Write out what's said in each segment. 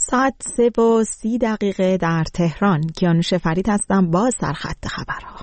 ساعت 3:30 در تهران. کیانوش فرید هستم با سرخط خبرها.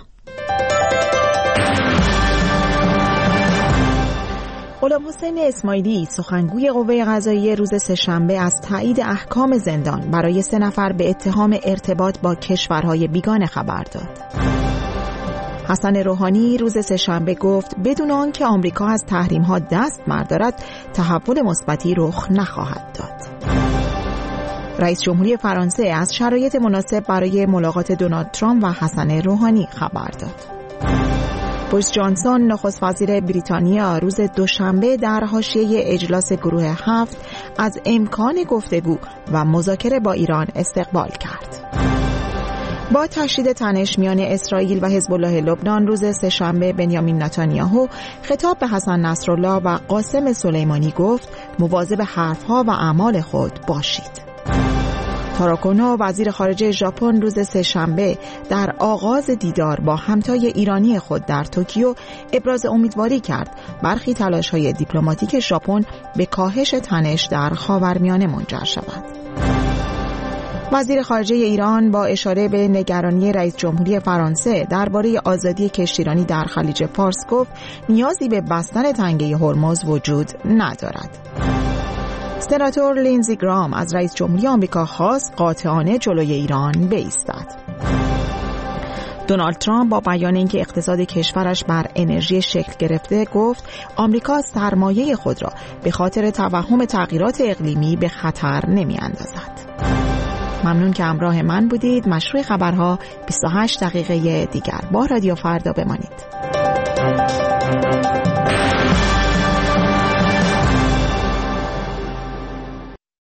غلامحسین اسماعیلی سخنگوی قوه قضاییه روز سه‌شنبه از تایید احکام زندان برای 3 نفر به اتهام ارتباط با کشورهای بیگانه خبر داد. حسن روحانی روز سه‌شنبه گفت بدون آنکه آمریکا از تحریم‌ها دست بردارد تحول مثبتی رخ نخواهد داد. رئیس جمهوری فرانسه از شرایط مناسب برای ملاقات دونالد ترامپ و حسن روحانی خبر داد. بوریس جانسون نخست وزیر بریتانیا روز دوشنبه در حاشیه اجلاس گروه 7 از امکان گفتگو و مذاکره با ایران استقبال کرد. با تشدید تنش میان اسرائیل و حزب الله لبنان روز سه‌شنبه بنیامین نتانیاهو خطاب به حسن نصرالله و قاسم سلیمانی گفت مواظب حرفها و اعمال خود باشید. تارو کونو وزیر خارجه ژاپن روز سه‌شنبه در آغاز دیدار با همتای ایرانی خود در توکیو ابراز امیدواری کرد برخی تلاش‌های دیپلماتیک ژاپن به کاهش تنش در خاورمیانه منجر شود. وزیر خارجه ایران با اشاره به نگرانی رئیس جمهوری فرانسه درباره آزادی کشتیرانی در خلیج فارس گفت نیازی به بستن تنگه هرمز وجود ندارد. سناتور لینزی گرام از رئیس جمهوری آمریکا خواست قاطعانه جلوی ایران بایستد. دونالد ترامپ با بیان اینکه اقتصاد کشورش بر انرژی شکل گرفته گفت آمریکا سرمایه خود را به خاطر توهم تغییرات اقلیمی به خطر نمی‌اندازد. ممنون که همراه من بودید. مشروع خبرها 28 دقیقه دیگر با رادیو فردا بمانید.